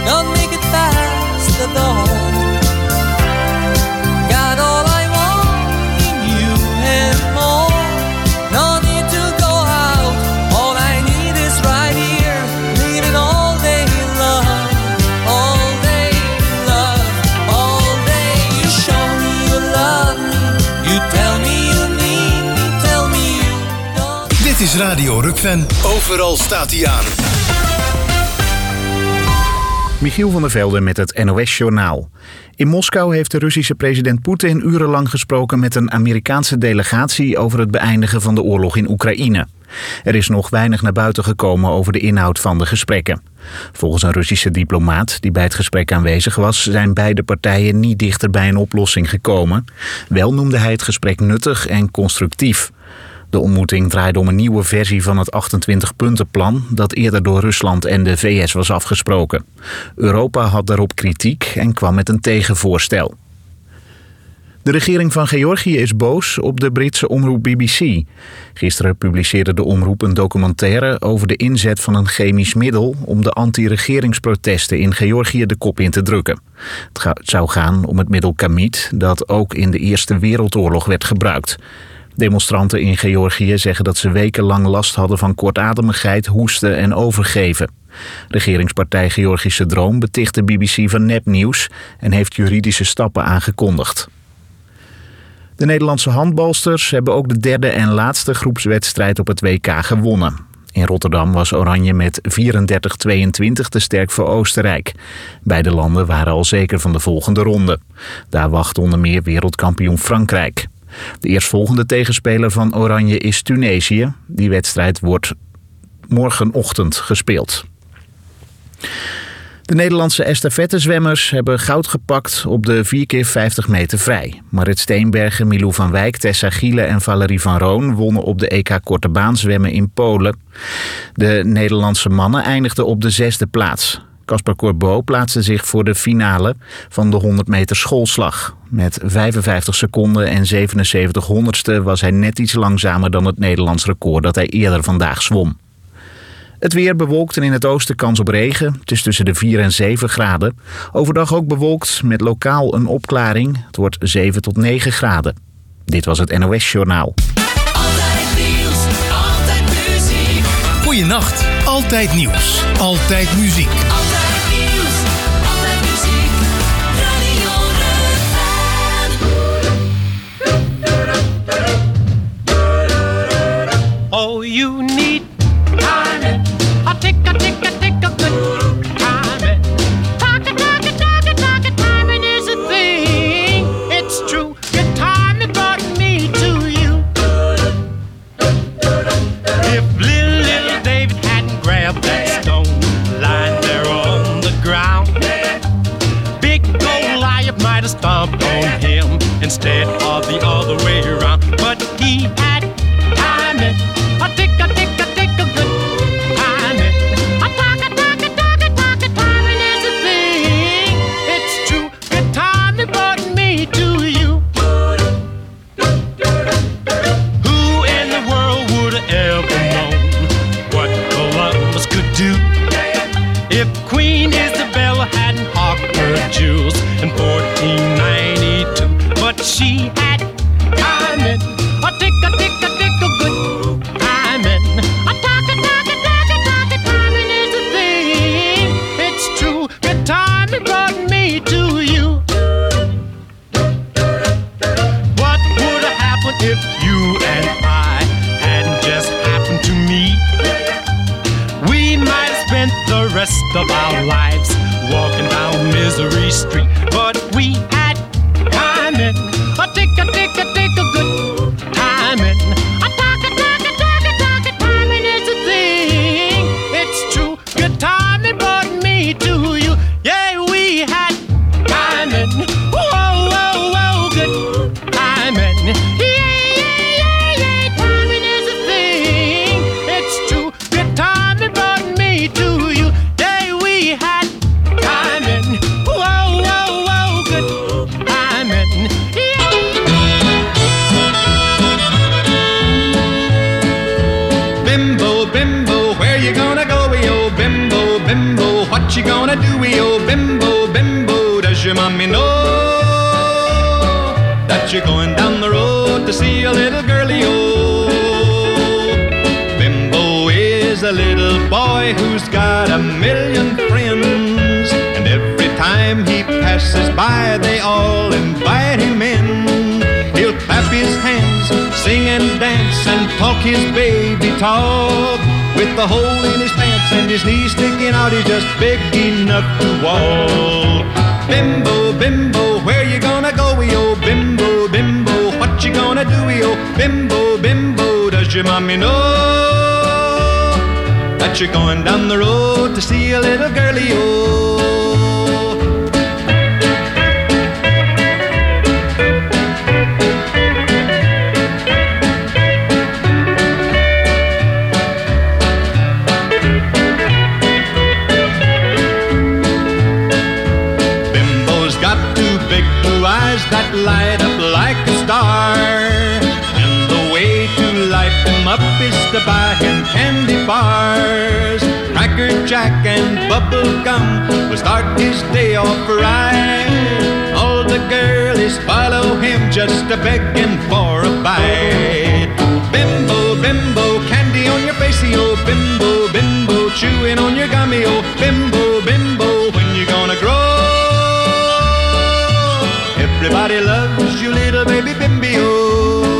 don't make it past the dawn. Got all I want in you and more. No need to go out, all I need is right here. Living all day love, all day love, all day. You show me you love me, you tell me you need me, tell me you don't. Dit is Radio Rukven. Overal staat hij aan. Michiel van der Velde met het NOS-journaal. In Moskou heeft de Russische president Poetin urenlang gesproken met een Amerikaanse delegatie over het beëindigen van de oorlog in Oekraïne. Er is nog weinig naar buiten gekomen over de inhoud van de gesprekken. Volgens een Russische diplomaat die bij het gesprek aanwezig was, zijn beide partijen niet dichter bij een oplossing gekomen. Wel noemde hij het gesprek nuttig en constructief. De ontmoeting draaide om een nieuwe versie van het 28-puntenplan dat eerder door Rusland en de VS was afgesproken. Europa had daarop kritiek en kwam met een tegenvoorstel. De regering van Georgië is boos op de Britse omroep BBC. Gisteren publiceerde de omroep een documentaire over de inzet van een chemisch middel om de anti-regeringsprotesten in Georgië de kop in te drukken. Het zou gaan om het middel Kamid, dat ook in de Eerste Wereldoorlog werd gebruikt. Demonstranten in Georgië zeggen dat ze wekenlang last hadden van kortademigheid, hoesten en overgeven. Regeringspartij Georgische Droom beticht de BBC van nepnieuws en heeft juridische stappen aangekondigd. De Nederlandse handbalsters hebben ook de derde en laatste groepswedstrijd op het WK gewonnen. In Rotterdam was Oranje met 34-22 te sterk voor Oostenrijk. Beide landen waren al zeker van de volgende ronde. Daar wacht onder meer wereldkampioen Frankrijk. De eerstvolgende tegenspeler van Oranje is Tunesië. Die wedstrijd wordt morgenochtend gespeeld. De Nederlandse estafettezwemmers hebben goud gepakt op de 4x50 meter vrij. Marit Steenbergen, Milou van Wijk, Tessa Giele en Valerie van Roon wonnen op de EK Korte Baan zwemmen in Polen. De Nederlandse mannen eindigden op de 6e plaats. Caspar Corbeau plaatste zich voor de finale van de 100 meter schoolslag. Met 55 seconden en 77 honderdste was hij net iets langzamer dan het Nederlands record dat hij eerder vandaag zwom. Het weer bewolkt en in het oosten kans op regen. Het is tussen de 4 en 7 graden. Overdag ook bewolkt met lokaal een opklaring. Het wordt 7 tot 9 graden. Dit was het NOS-journaal. Altijd nieuws, altijd muziek. Goeienacht. Altijd nieuws. Altijd muziek. Altijd nieuws, altijd muziek. Radio Rukven. Oh, you need timing. I take a good timing. Talk, timing is a thing. It's true. Good timing brought me to you. If little David hadn't grabbed that stone lying there on the ground, big Goliath might have stomped on him instead of the other way around. But he had timing. I take a good timing. I talk, timing is a thing. It's true. Good timing brought me to you. Who in the world would have ever known what Columbus could do if Queen Isabella hadn't hawked her jewels in 1492? But she had timing. I take a good timing. I talk, timing is a thing. It's true. Good timing brought me to you. What would have happened if you and I hadn't just happened to meet? We might have spent the rest of our lives walking down Misery Street. But we had timing. I take a good timing. I talk, timing is a thing. It's true. Good timing brought me to you. Yeah, we had timing. Whoa, good timing. Yeah, timing is a thing. It's true. Good timing brought me to you. Yeah, we had timing. Whoa, good timing. Yeah. bimbo, bimbo, does your mommy know that you're going down the road to see a little girlie-o? Bimbo is a little boy who's got a million friends, and every time he passes by, they all invite him in. He'll clap his hands, sing and dance, and talk his baby talk. With the hole in his pants and his knees sticking out, he's just big enough to walk. Bimbo, bimbo, where you gonna go, yo? Bimbo, bimbo, what you gonna do, yo? Bimbo, bimbo, does your mommy know that you're going down the road to see a little girlie, yo? That light up like a star, and the way to light them up is to buy him candy bars. Cracker Jack and bubble gum will start his day off right. All the girlies follow him just a begging for a bite. Bimbo, bimbo, candy on your face, oh bimbo, bimbo, chewing on your gummy, oh bimbo, bimbo, when you gonna grow? Everybody loves you, little baby Bimbio.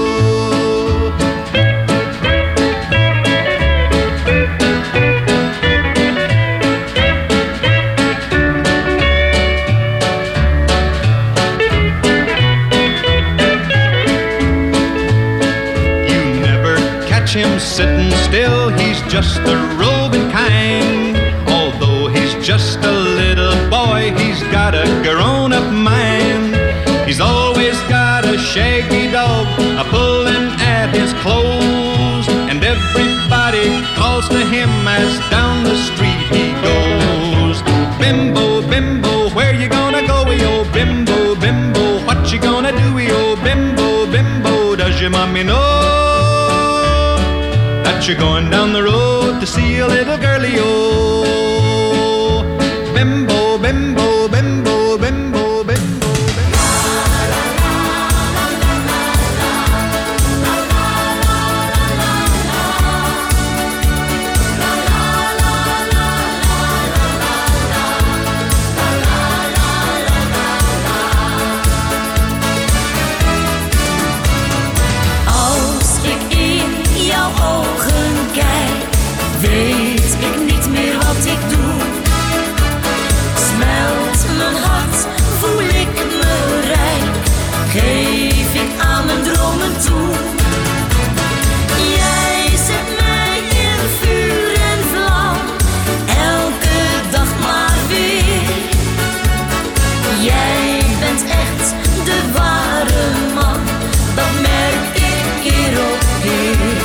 You never catch him sitting still, he's just the roving kind. Although he's just a little boy, he's got a grown-up mind. He's always got a shaggy dog a-pulling at his clothes, and everybody calls to him as down the street he goes. Bimbo, bimbo, where you gonna go, yo? Bimbo, bimbo, what you gonna do, yo? Bimbo, bimbo, does your mommy know that you're going down the road to see a little girlie, yo? Bimbo, bimbo, bimbo, bimbo. Weet ik niet meer wat ik doe. Smelt mijn hart, voel ik me rijk. Geef ik aan mijn dromen toe. Jij zet mij in vuur en vlam, elke dag maar weer. Jij bent echt de ware man, dat merk ik keer op keer.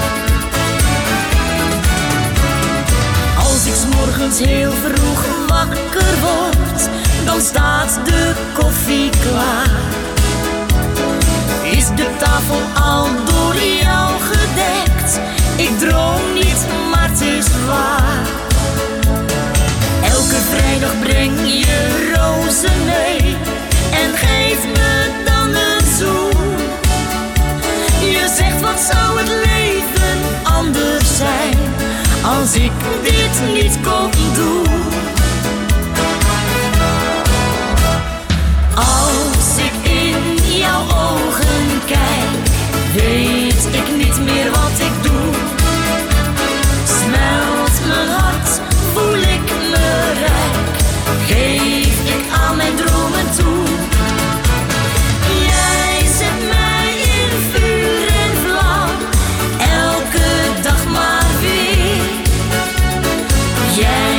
Als ik 's morgens heel vroeg wakker word, dan staat de koffie klaar. Is de tafel al door jou gedekt? Ik droom niet, maar het is waar. Elke vrijdag breng je rozen mee en geef me dan een zoen. Je zegt, wat zou het leven anders zijn als ik dit niet kon doen? Als ik in jouw ogen kijk, weet ik niet meer wat ik doe. Smelt mijn hart, voel ik me rijk. Geef ik aan mijn dromen toe. Jij zet mij in vuur en vlam, elke dag maar weer. Jij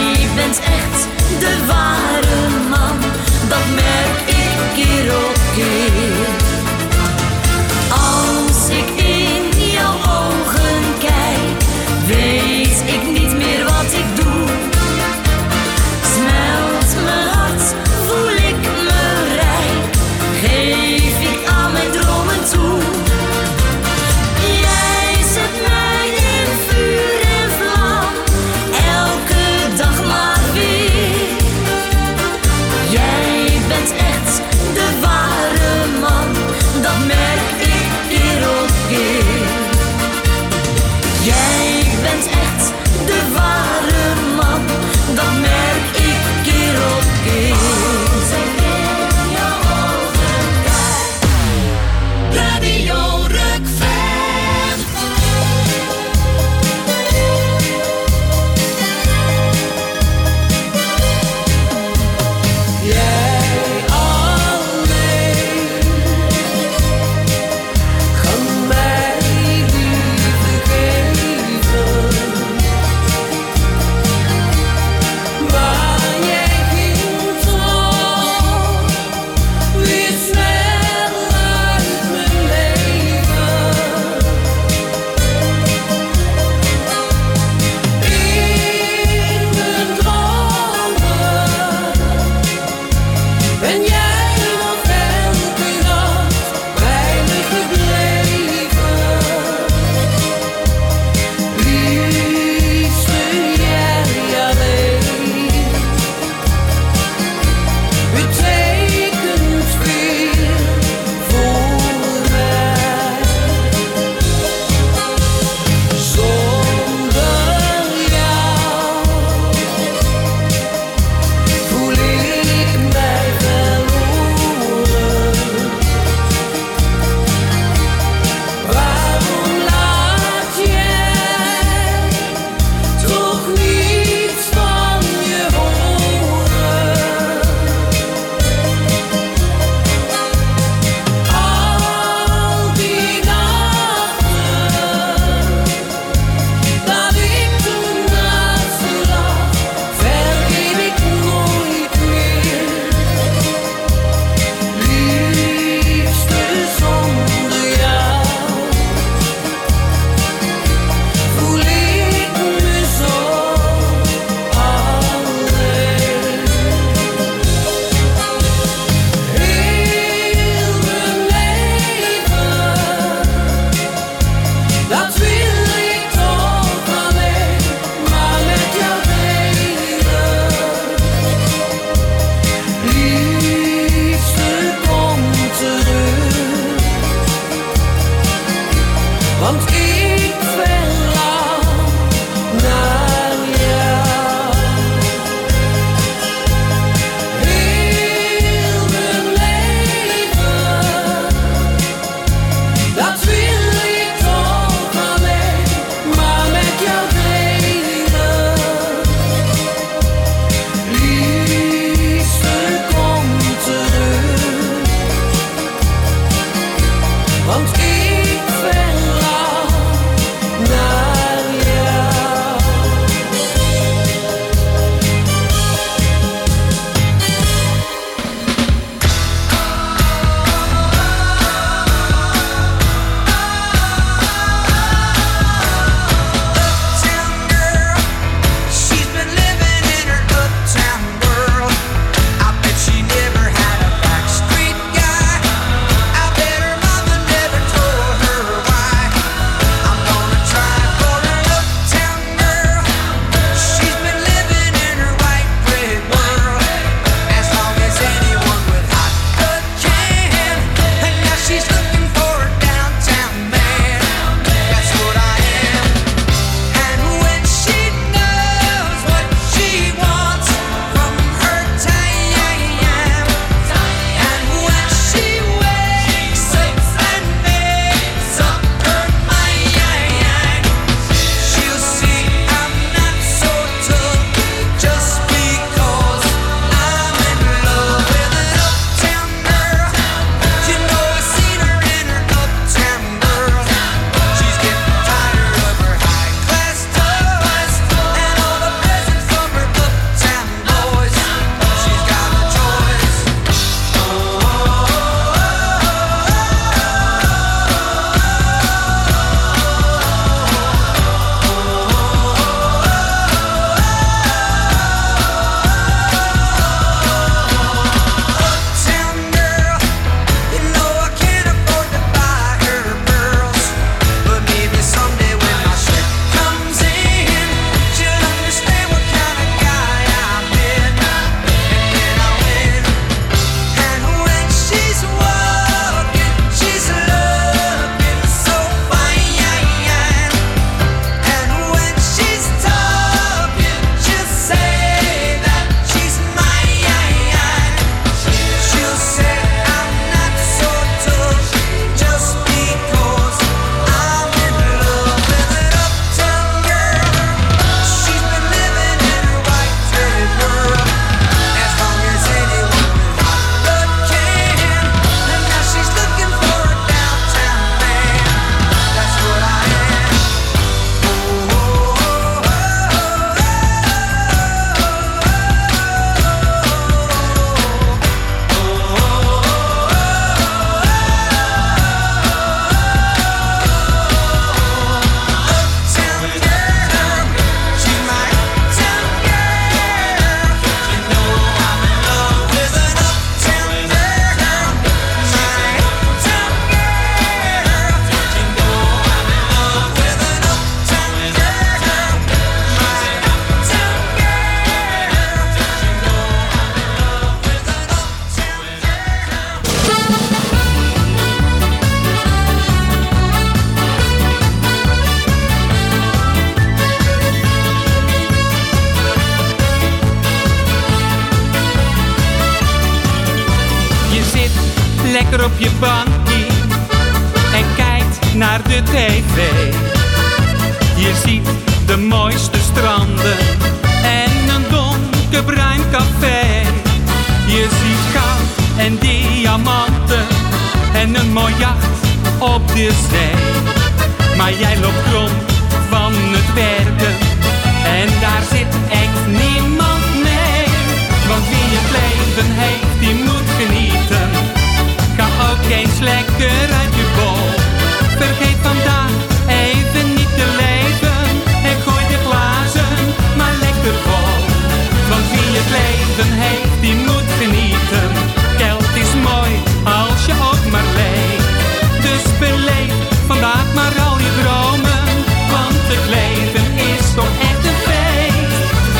lekker op je bankje en kijkt naar de tv. Je ziet de mooiste stranden en een donkerbruin café. Je ziet goud en diamanten en een mooi jacht op de zee. Maar jij loopt rond van het werken en daar zit echt niemand mee. Want wie het leven heeft, die moet genieten. Ga ook eens lekker uit je bol. Vergeet vandaag even niet te leven en gooi de glazen maar lekker vol. Want wie het leven heeft, die moet genieten. Geld is mooi als je ook maar leeft. Dus beleef vandaag maar al je dromen, want het leven is toch echt een feest.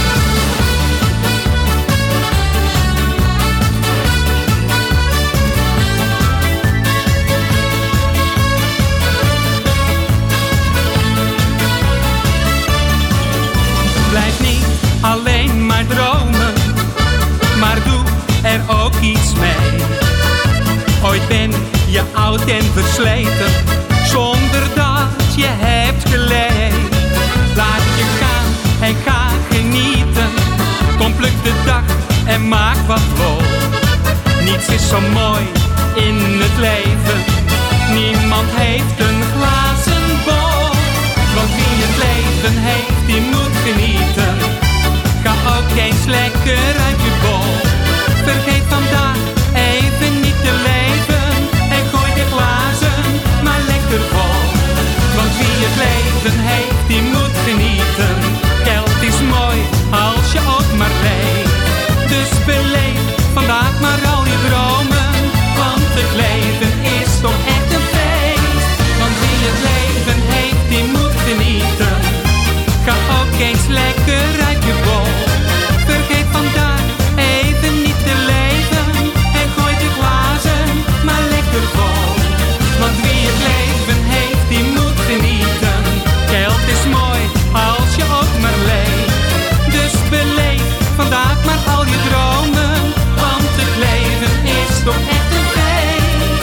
Blijf niet alleen maar dromen, maar doe er ook iets mee. Ooit ben je oud en versleten, zonder dat je hebt geleefd. Laat je gaan en ga genieten. Kom pluk de dag en maak wat vol. Niets is zo mooi in het leven. Niemand heeft een glazen bol. Want wie het leven heeft, die moet genieten. Ga ook eens lekker uit je bol. Vergeet vandaag even niet te leven en gooi de glazen maar lekker vol. Want wie het leven heeft, die moet genieten. Geld is mooi als je ook maar leeft. Dus beleef vandaag maar al je dromen, want het leven is toch echt een feest. Want wie het leven heeft, die moet genieten. Ga ook eens lekker uit je bol. Vergeet vandaag even niet te leven en gooi de glazen maar lekker vol. Want wie het leven heeft, die moet genieten. Geld is mooi als je ook maar leeft. Dus beleef vandaag maar al je dromen, want het leven is toch echt een feest.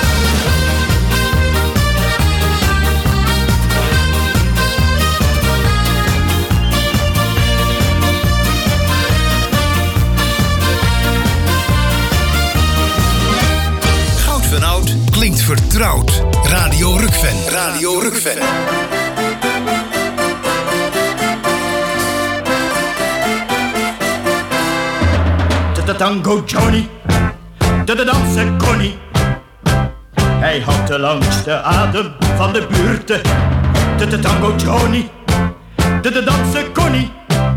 Goud van Oud klinkt vertrouwd. Radio Rukven. Radio Rukven. De tango Johnny, de dansen Connie. Hij had de langste adem van de buurten. De tango Johnny, de dansen Connie.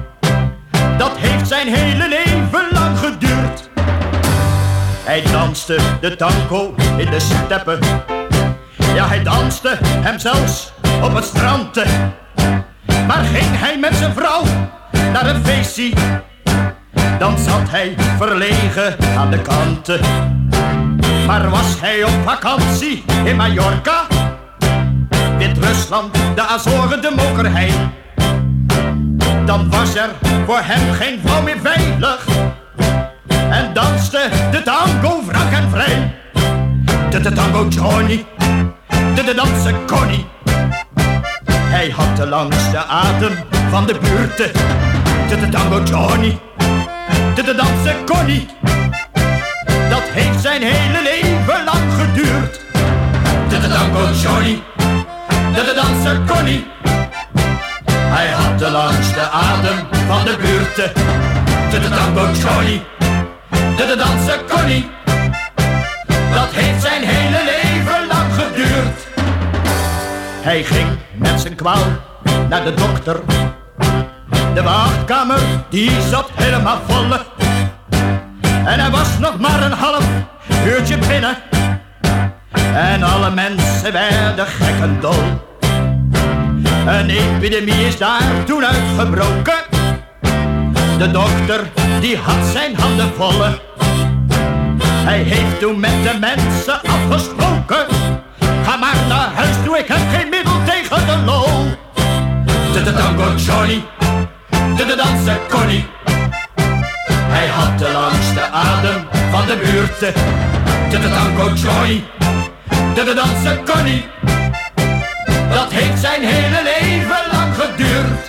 Dat heeft zijn hele leven lang geduurd. Hij danste de tango in de steppen. Ja, hij danste hem zelfs op het strand. Maar ging hij met zijn vrouw naar een feestje, dan zat hij verlegen aan de kanten. Maar was hij op vakantie in Mallorca, Wit-Rusland, de Azoren, de Mokerhei, dan was er voor hem geen vrouw meer veilig en danste de tango frank en vrij. De tango Johnny, de dansen Connie. Hij had de langste adem van de buurten. De tango Johnny, de dansen Connie. Dat heeft zijn hele leven lang geduurd. De tango Johnny, de dansen Connie. Hij had de langste adem van de buurten. De tango Johnny, de dansen Connie. Dat heeft zijn hele leven lang geduurd. Hij ging met zijn kwaal naar de dokter. De wachtkamer die zat helemaal vol. En hij was nog maar een half uurtje binnen. En alle mensen werden gek en dol. Een epidemie is daar toen uitgebroken. De dokter die had zijn handen vol. Hij heeft toen met de mensen afgesproken. Ga maar naar huis toe, ik heb geen middel tegen de lol. De tango Johnny, de dansen Connie. Hij had de langste adem van de buurten. De tango Johnny, de dansen Connie. Dat heeft zijn hele leven lang geduurd.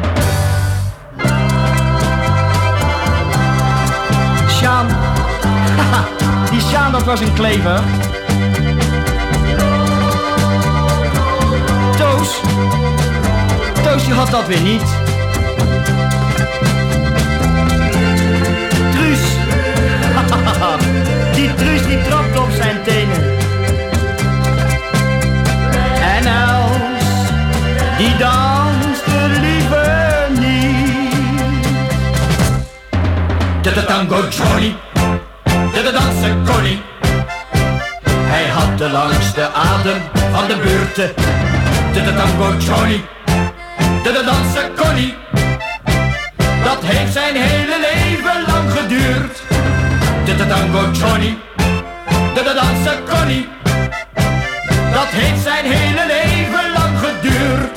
Sjaan, haha, die Sjaan dat was een klever. Toos die had dat weer niet. Truus, die Truus die trapt op zijn tenen. En Els, die danste liever niet. De tango Johnny, de dansen Connie. Hij had de langste adem van de buurten. De tango Johnny, de dansen Connie. Dat heeft zijn hele leven lang geduurd. De tango Johnny, de dansen Connie. Dat heeft zijn hele leven lang geduurd.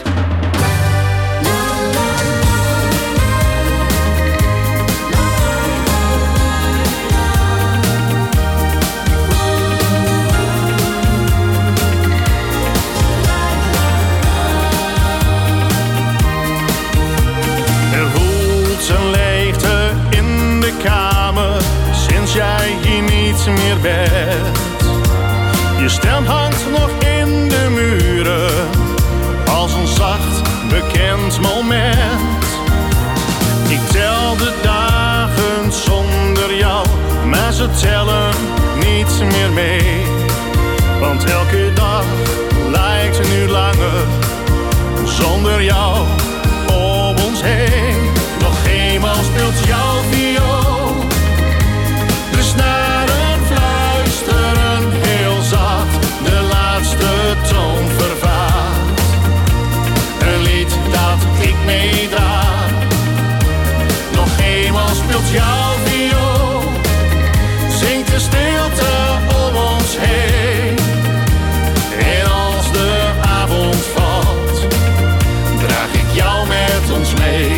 Er voelt zijn leegte in de kamer sinds jij hier niet meer bent. Je stem hangt nog in de muren als een zacht bekend moment. Ik tel de dagen zonder jou, maar ze tellen niet meer mee. Want elke dag lijkt nu langer zonder jou om ons heen. Nog eenmaal speelt jouw viool de snaren fluisteren heel zacht, de laatste toon vervaagt. Een lied dat ik meedraag. Nog eenmaal speelt jouw viool, zingt de stilte om ons heen. En als de avond valt, draag ik jou met ons mee.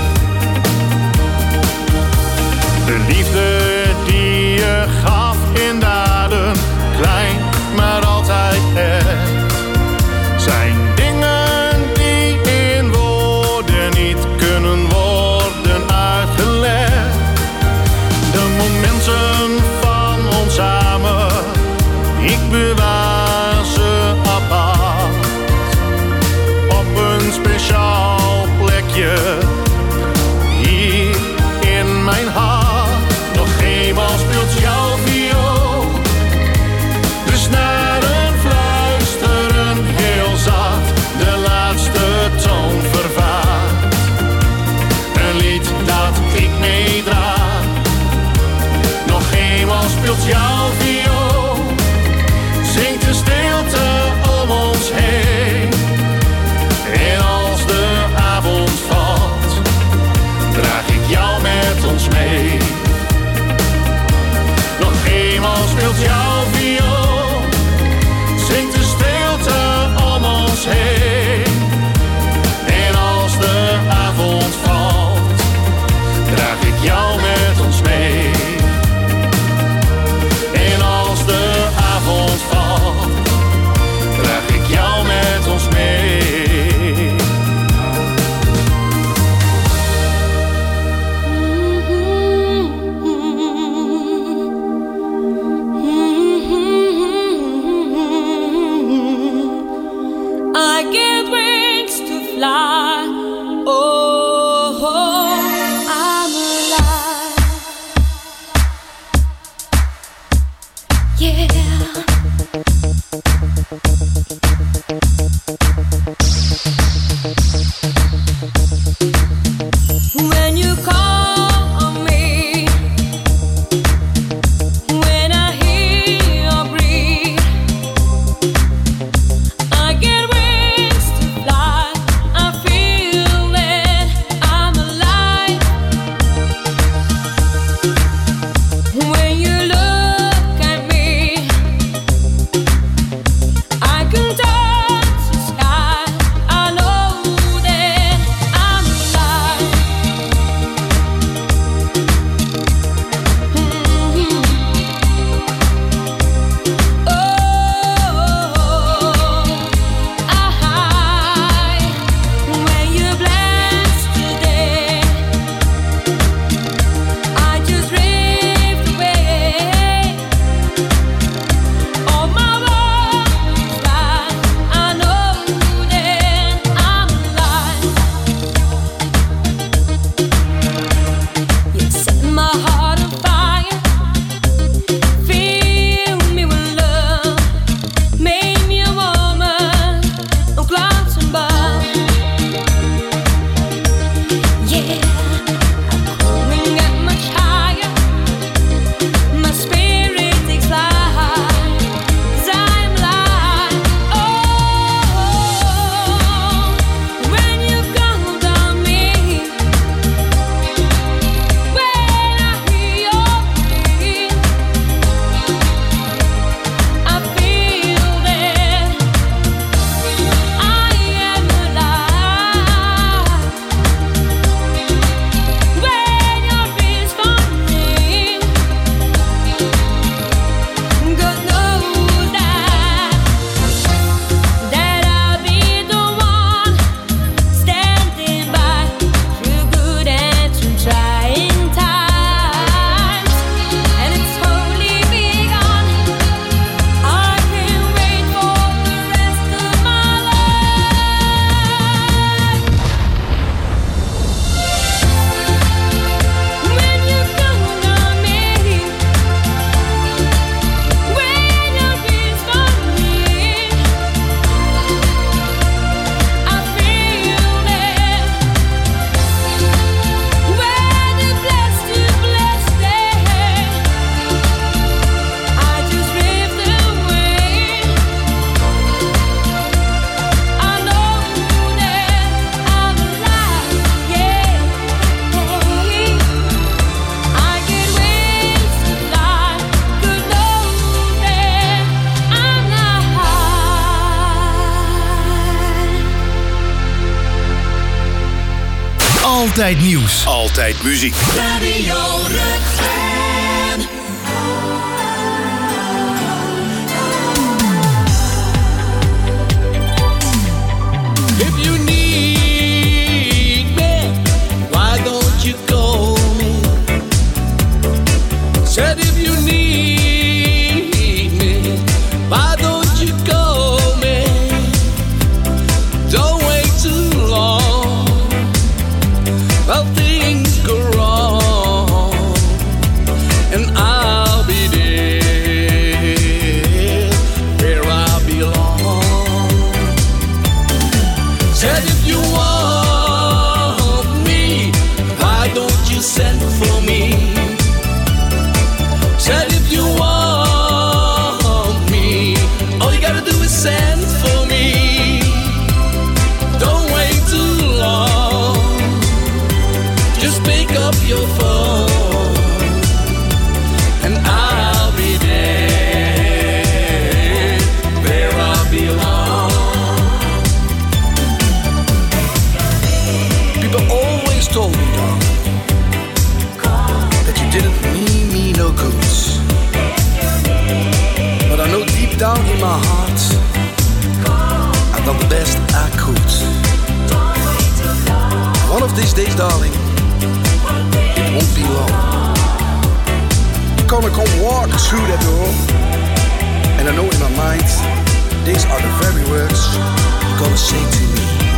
De liefde die je gaf in daden, klein maar altijd echt, zijn dingen die in woorden niet kunnen worden uitgelegd. De momenten van ons samen, ik bewaar ze apart op een speciaal plekje hier in mijn hart. Nog eenmaal speelt jouw viool de snaren fluisteren heel zacht, de laatste toon vervaagt. Een lied dat ik meedraag. Nog eenmaal speelt jouw viool, zingt de stilte om ons heen. En als de avond valt, draag ik jou met ons mee. Nog eenmaal speelt jouw viool, zingt de stilte om ons heen. En als de avond valt, draag ik jou met ons mee. En als de avond valt, draag ik jou met ons mee. I get wings to fly. Oh, I'm alive. Yeah. When you call on me, when I hear your breathe, I get wings to fly. I feel that I'm alive. When you look at me, I could Altijd nieuws. Altijd muziek. Radio Rukven. If you need me, why don't you call me? Said if you need me, why don't you call me? Don't wait too long, well things go wrong, and I'll be there where I belong. Said if you want me, why don't you send for me? Said if you want me, all you gotta do is send for me. Don't wait too long, just pick up your phone, and I'll be there where I belong. People always told me, darling, that you didn't mean me no good. But I know deep down in my heart, I've done the best I could. One of these days, darling, it won't be long. You're gonna come walk through that door, and I know in my mind, these are the very words you're gonna say to me.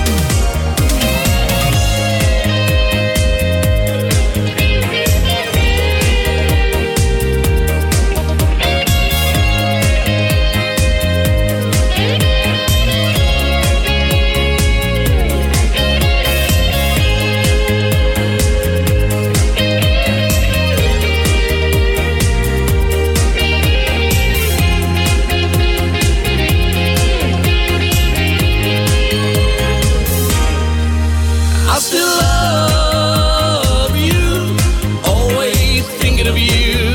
I still love you, always thinking of you.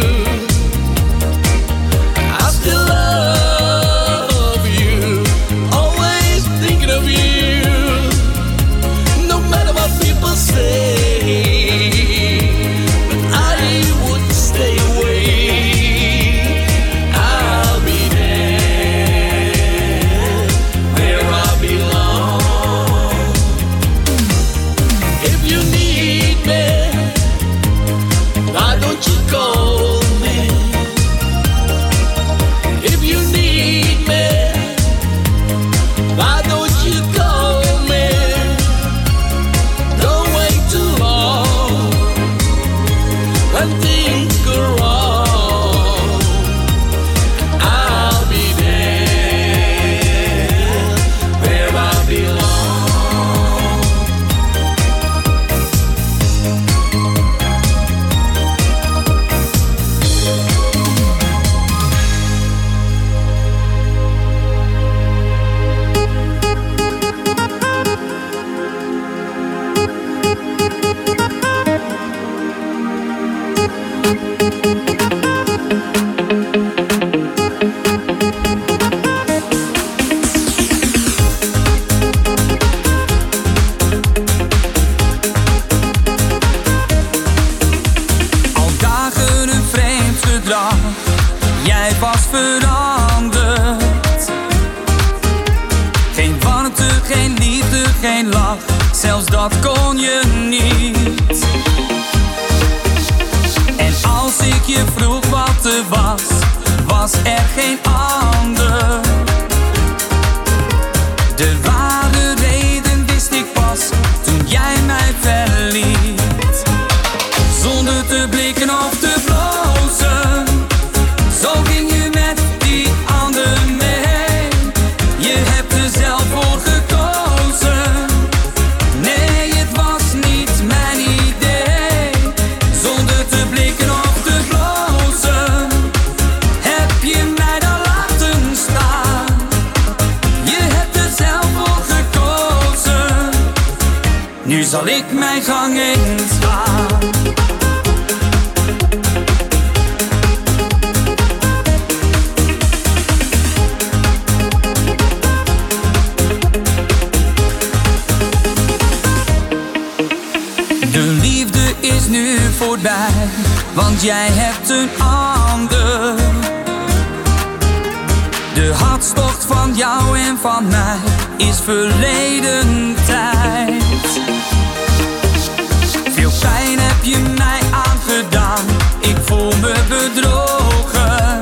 I still love you, always thinking of you. No matter what people say, but I would stay away. I'll be there where I belong. If you need me, why don't you call me? If you need me, why don't you call me? Don't wait too long, when things go wrong, I'll be there where I belong. Al dagen een vreemd gedrag, jij was veranderd. Geen warmte, geen liefde, geen lach, zelfs dat kon je niet. En als ik je vroeg wat er was, was er geen ander. De ware reden wist ik pas toen jij mij verliet. Zonder te blikken of te blozen, zo ging je met die ander mee. Je hebt er zelf voor gekozen, nee het was niet mijn idee. Zonder te blikken of te blozen, heb je mij dan laten staan. Je hebt er zelf voor gekozen, nu zal ik mijn gang eens gaan. De voorbij, want jij hebt een ander. De hartstocht van jou en van mij is verleden tijd. Veel pijn heb je mij aangedaan, ik voel me bedrogen.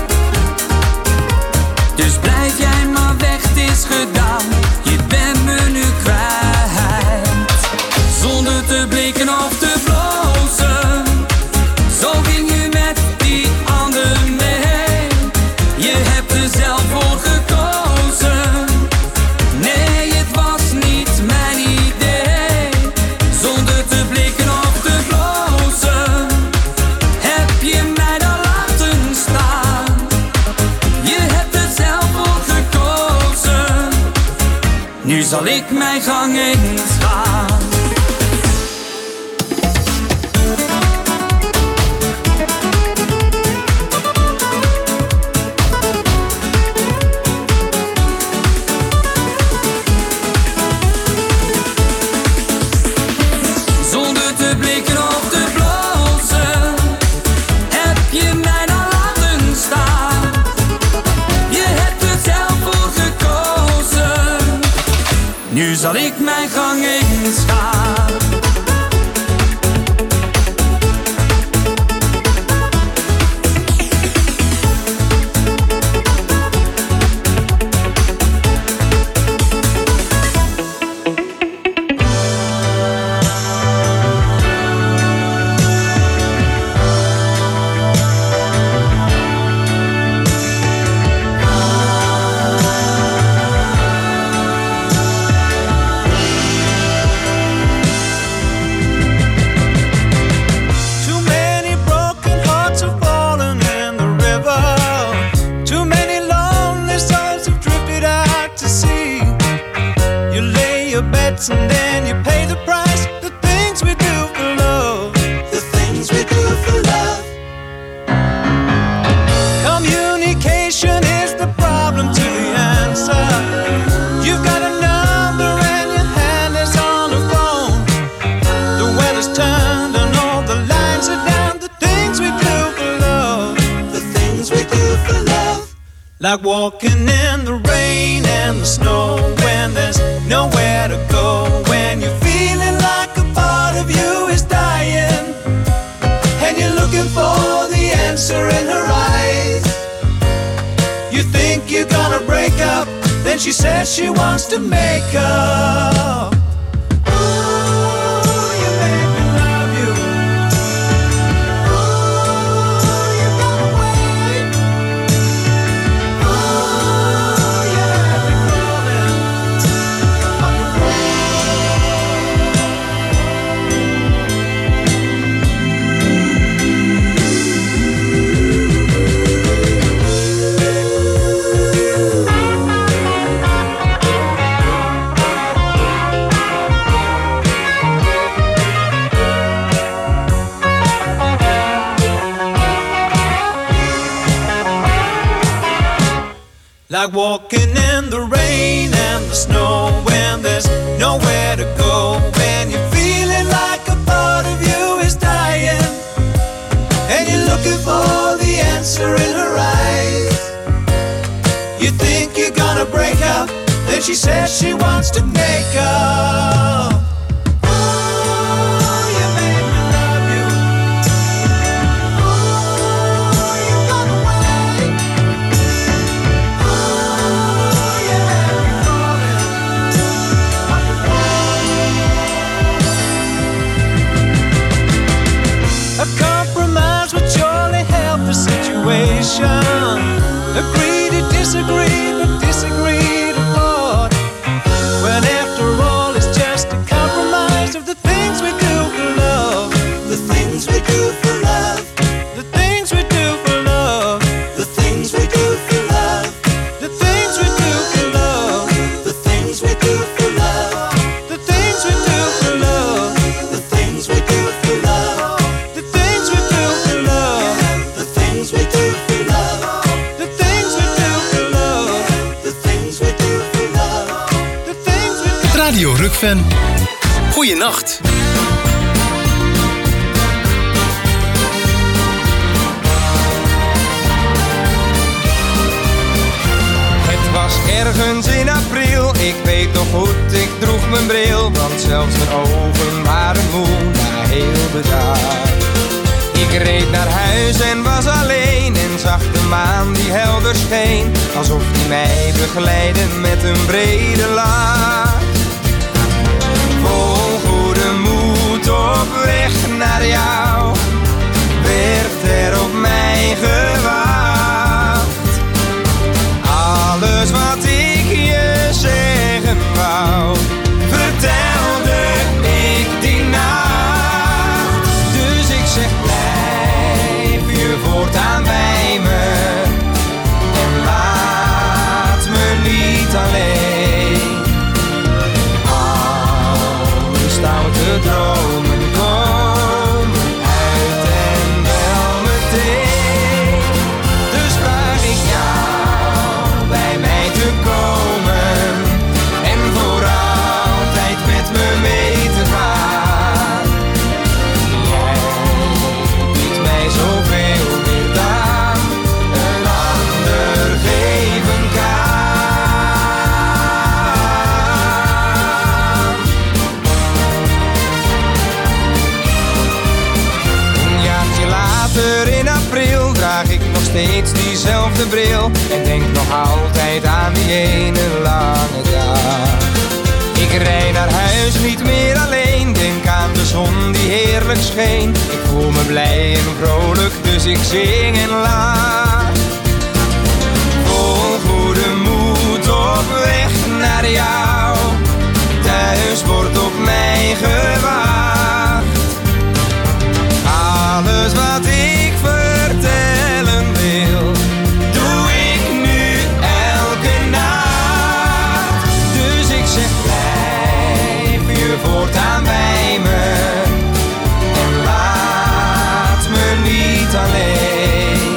Dus blijf jij maar weg, het is gedaan, je bent me nu kwijt. Zonder te blikken of te blozen, zo ging je met die ander mee. Je hebt er zelf voor gekozen, nee het was niet mijn idee. Zonder te blikken of te blozen, heb je mij dan laten staan. Je hebt er zelf voor gekozen, nu zal ik mijn gang eens gaan. Nu zal ik mijn gang eens gaan. And then you pay the price. The things we do for love. The things we do for love. Communication is the problem to the answer. You've got a number and your hand is on the phone. The weather's turned and all the lines are down. The things we do for love. The things we do for love. Like walking in the rain and the snow when there's nowhere to go, when you're feeling like a part of you is dying and you're looking for the answer in her eyes. You think you're gonna break up, then she says she wants to make up. Like walking in the rain and the snow when there's nowhere to go, when you're feeling like a part of you is dying and you're looking for the answer in her eyes. You think you're gonna break up, then she says she wants to make up. Agree to disagree, but disagree to part. When after all it's just a compromise of the things we do for love. The things we do for love. The things we do for love. The things we do for love. The things we do for love. The things we do for love. The things we do for love. The things we do for love. The things we do for love. The things we do for love. Radio Rock-fan. Goeienacht. ergens in april, ik weet nog goed, ik droeg mijn bril, want zelfs mijn ogen waren moe, maar heel bedaard. Ik reed naar huis en was alleen en zag de maan die helder scheen, alsof die mij begeleidde met een brede laag. Vol goede moed op weg naar jou, werd er op mij gewacht. Alles wat ik je zeggen wou, vertelde ik die nacht. Dus ik zeg, blijf je voortaan bij me en laat me niet alleen. Alle stoute dromen komen uit en wel meteen. Dus vraag ik jou bij mij te komen en voor altijd met me mee te gaan. Jij biedt mij zoveel meer dan een ander geven kan. Een jaartje later in april draag ik nog steeds diezelfde bril en denk nog altijd aan die ene lange dag. Ik rijd naar huis niet meer alleen, denk aan de zon die heerlijk scheen. Ik voel me blij en vrolijk, dus ik zing en lach. Vol goede moed op weg naar jou, thuis wordt op mij gewacht. Alles wat ik vertellen wil, doe ik nu elke nacht. Dus ik zeg, blijf je voortaan bij me en laat me niet alleen.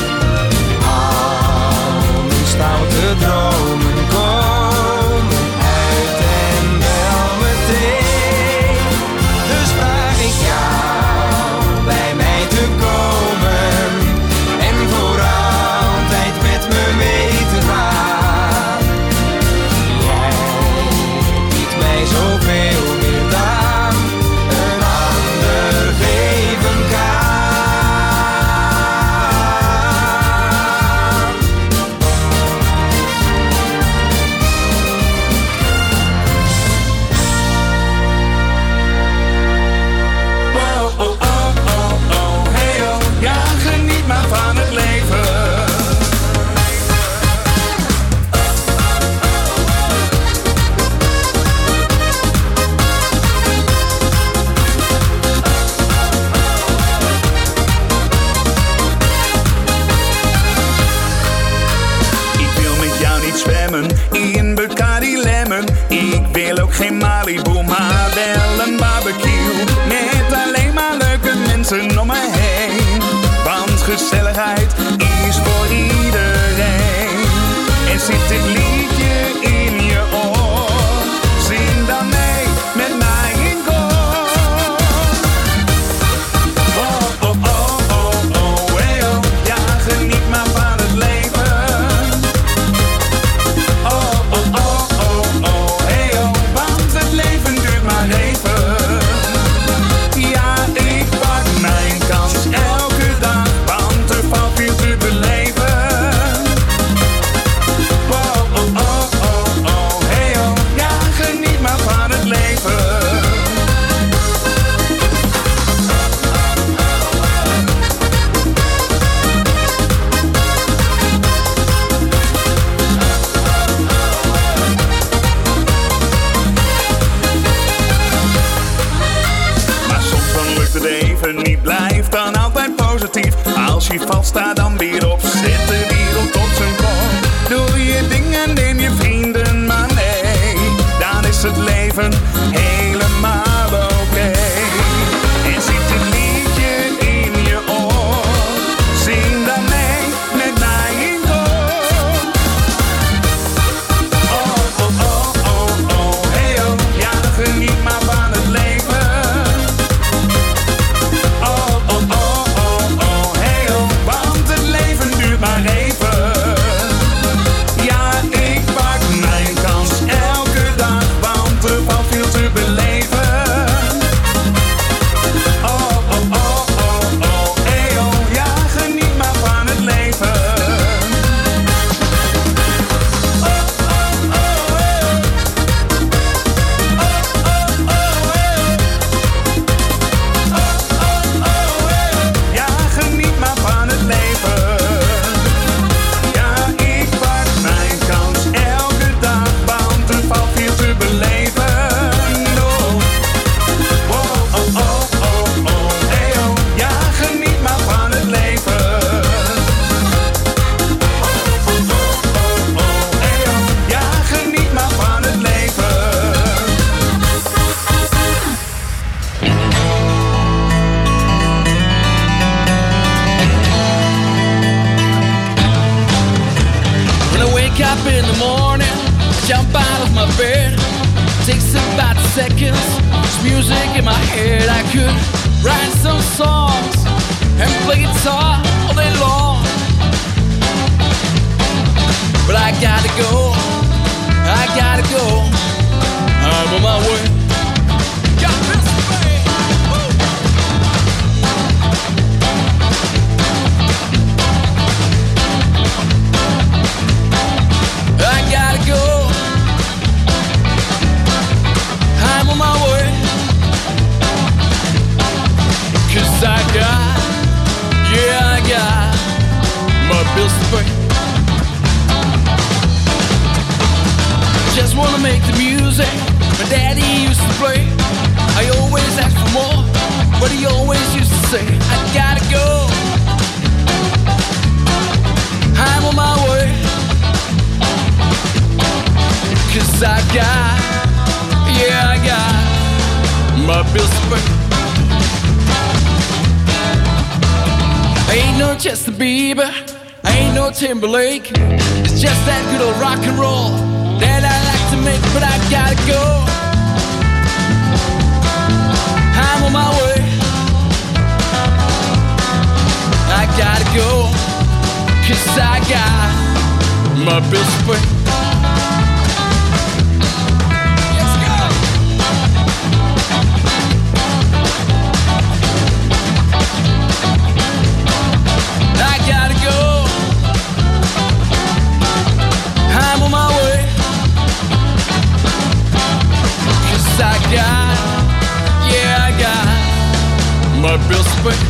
Alle stoute dromen komen uit en wel meteen. Dus vraag ik jou bij mij te komen en voor altijd met me mee te gaan. Jij biedt mij zoveel meer dan een ander geven kan. Oh, oh, oh, oh, oh, hey oh, ja, geniet maar van het leven. Ik wil met jou niet zwemmen in Bacardi Lemon. Ik wil ook geen Malibu, maar wel een barbecue. Met alleen maar leuke mensen om me heen. Want gezelligheid is voor iedereen. En zit dit liedje in je oor, zing dan mee met mij in koor. Oh, oh, oh, oh, oh, hey oh, ja, geniet maar van het leven. Oh, oh, oh, oh, oh, hey oh, want het leven duurt maar even. Ja, ik pak mijn kans elke dag, want er valt veel te beleven. Oh, oh, oh, oh, oh, hey oh, ja, geniet maar van het leven. Maar soms dan lukt het even niet, blijf dan altijd positief. Als je valt, sta dan weer op, zet de wereld op zijn kop. Doe je dingen, neem je vrienden maar mee, dan is het leven helemaal oké. En zit het liedje in je oor, zing dan mee met mij in koor. Oh, oh, oh, oh, oh, hey oh, ja, geniet maar van het leven. Oh, oh, oh, oh, oh, hey oh, want het leven duurt maar even. Ja, ik pak wake up in the morning, I jump out of my bed. It takes about seconds, there's music in my head. I could write some songs and play guitar all day long, but I gotta go, I'm on my way. Got this way. I gotta go, I'm on my way. 'Cause I got my bills to pay. Just wanna make the music my daddy used to play. I always ask for more, but he always used to say, I gotta go, I'm on my way. 'Cause I got my bills to pay. I ain't no Justin Bieber, I ain't no Timberlake. It's just that good old rock and roll that I like to make, but I gotta go, I'm on my way. I gotta go, 'cause I got my bills to pay. Let's go. I gotta go, I'm on my way. 'Cause I got my bills to pay.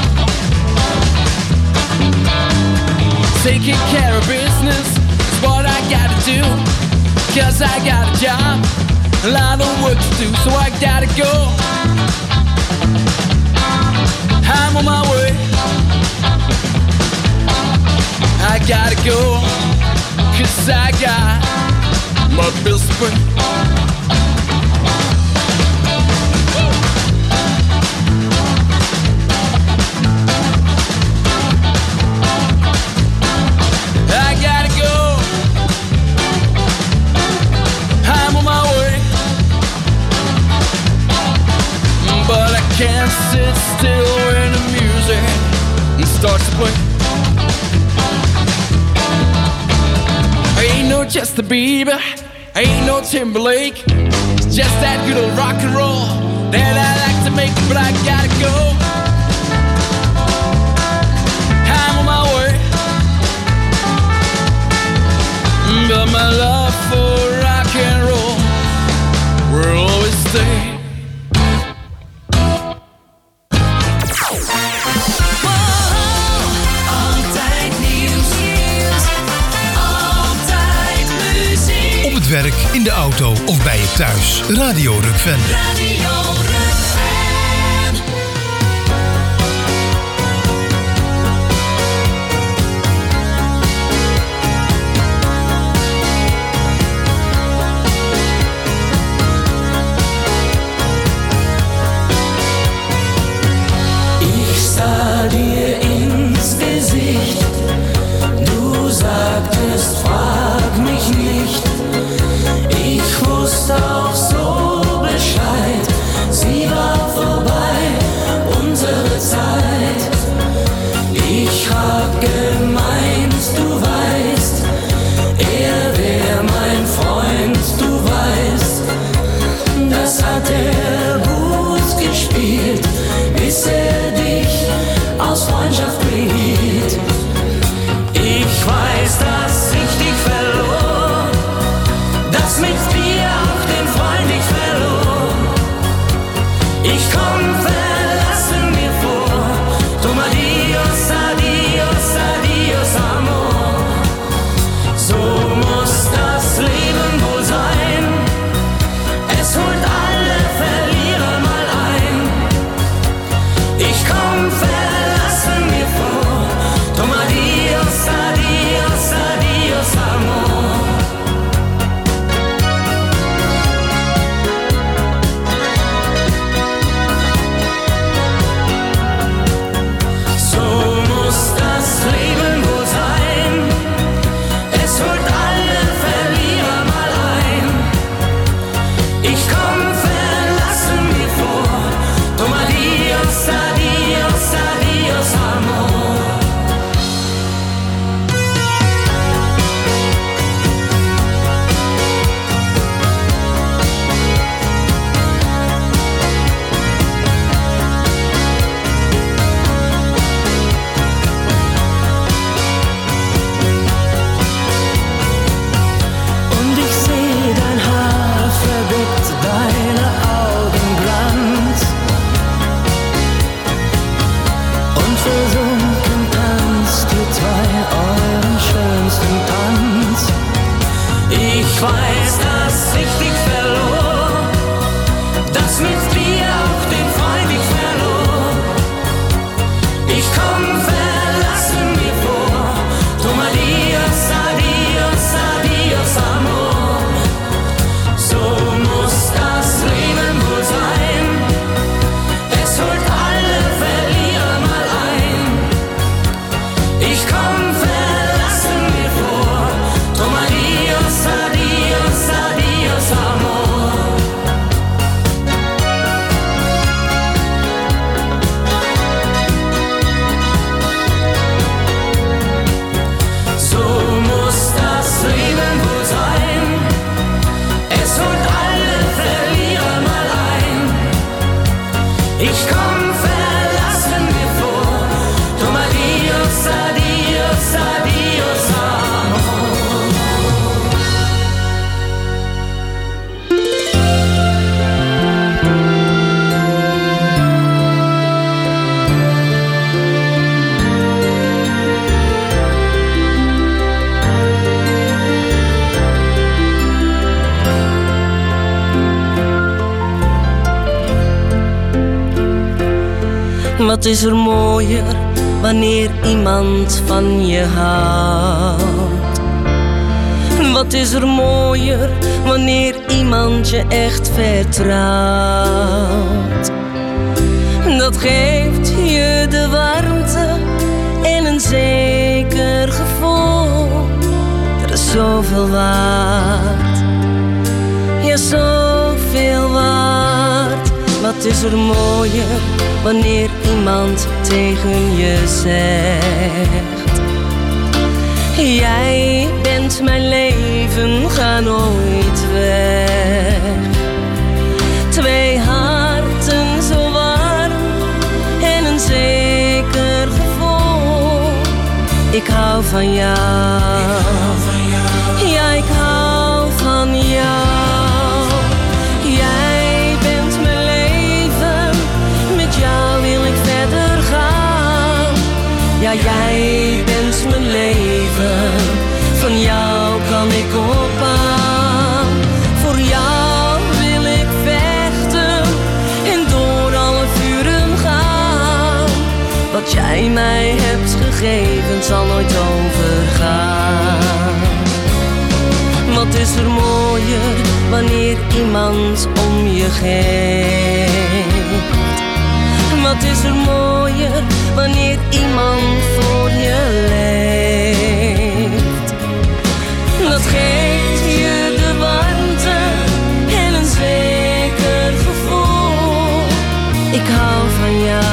Taking care of business is what I gotta do. 'Cause I got a job, a lot of work to do, so I gotta go, I'm on my way. I gotta go, 'cause I got my bills to pay. I gotta go, I'm on my way. But I can't sit still when the music starts to play. I ain't no Justin Bieber, I ain't no Timberlake. It's just that good old rock and roll that I like to make, but I gotta go, I'm on my way. But my love for rock and roll will always stay. Altijd nieuws, altijd muziek. Op het werk, in de auto of bij je thuis. Radio Rock-fan. Radio Rock-fan. Ich sah dir ins Gesicht, du sagtest, frag mich nicht. Ich wusste auch so Bescheid, sie war weiß, dass ich dich verlor, dass mit dir auch den Feind ich verlor. Ich komm verlassen mir vor, drum adios, adios, adios, amor. So muss das Leben wohl sein, es holt alle Verlierer mal ein. Ich komm verlassen mir vor, drum adios, adios, adios, amor. So muss das Leben wohl sein, es holt alle Verlierer mal ein. Ich komm verlassen mir vor, drum adios, adios, adios, amor. Wat is er mooier wanneer iemand van je houdt? Wat is er mooier wanneer iemand je echt vertrouwt? Dat geeft je de warmte en een zeker gevoel. Er is zoveel waard, ja zoveel waard. Wat is er mooier wanneer iemand tegen je zegt: jij bent mijn leven, ga nooit weg. Twee harten zo warm en een zeker gevoel. Ik hou van jou, ja ik hou van jou. Jij bent mijn leven, met jou wil ik verder gaan. Ja, jij bent mijn leven, van jou kan ik op aan. Voor jou wil ik vechten en door alle vuren gaan. Wat jij mij hebt gegeven zal nooit overgaan. Wat is er mooier wanneer iemand om je geeft? Wat is er mooier wanneer iemand voor je leeft? Dat geeft je de warmte en een zeker gevoel. Ik hou van jou,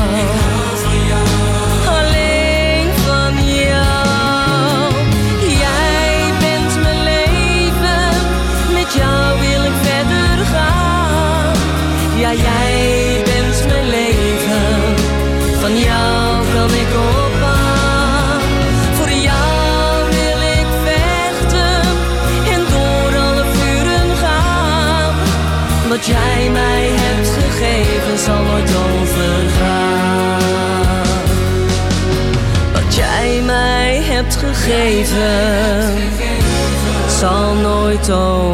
alleen van jou. Jij bent mijn leven, met jou wil ik verder gaan. Ja, jij bent mijn leven, van jou kan ik op aan. Voor jou wil ik vechten en door alle vuren gaan. Wat jij mij hebt gegeven zal nooit overgaan. Wat jij mij hebt gegeven zal nooit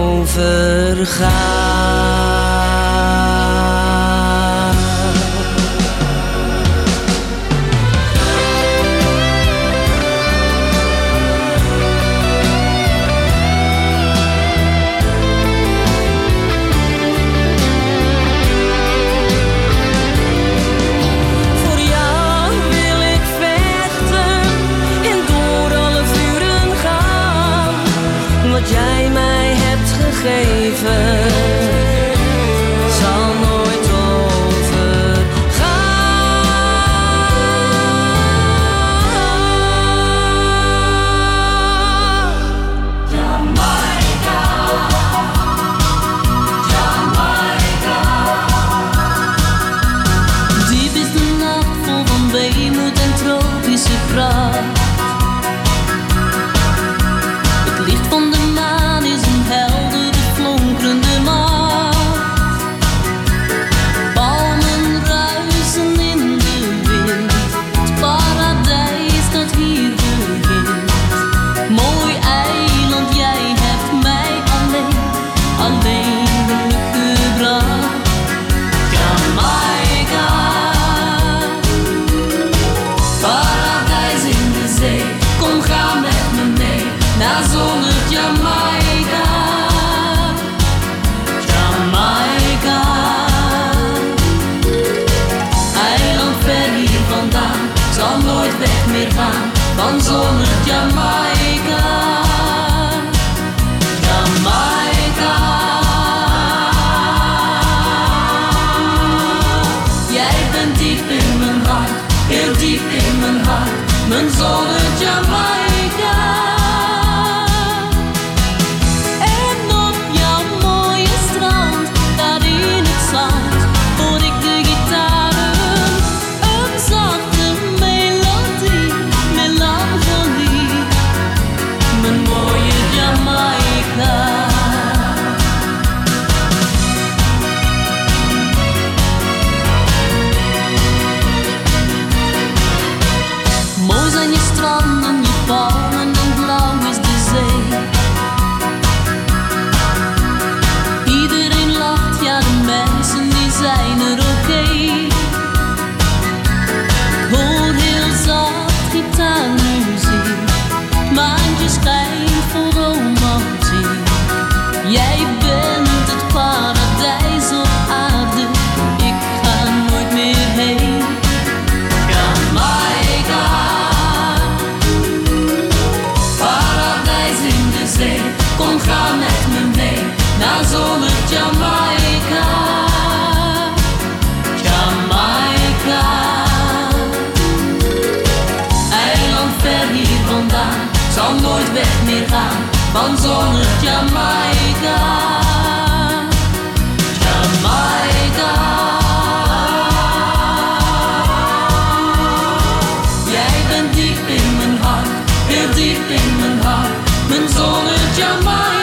overgaan. Voor jou wil ik vechten en door alle vuren gaan. Wat jij mij hebt gegeven naar zonnig Jamaica. Jamaica, eiland ver hier vandaan, zal nooit weg meer gaan van zonnig Jamaica. Jamaica, jij bent diep in mijn hart, heel diep in mijn hart, mijn zonnig Jamaica. En op jouw mooie strand, daar in het zand, hoor ik de gitaren, een zachte melodie, melancholie, mijn mooie Jamaica. Mooi zijn je stranden, je palmen en blauw is de zee. Iedereen lacht, ja de mensen die zijn er oké. Hoor heel zacht gitaarmuziek, maantje schijnt vol romantiek. Jij bent het paradijs op aarde, ik ga nooit meer heen. Jamaica, paradijs in de zee, kom ga met me mee naar zonnig Jamaica. Jamaica, eiland ver hier vandaan, zal nooit weg meer gaan van zonnig Jamaica. Jamaica, jij bent diep in mijn hart, heel diep in mijn hart, mijn zonnig Jamaica.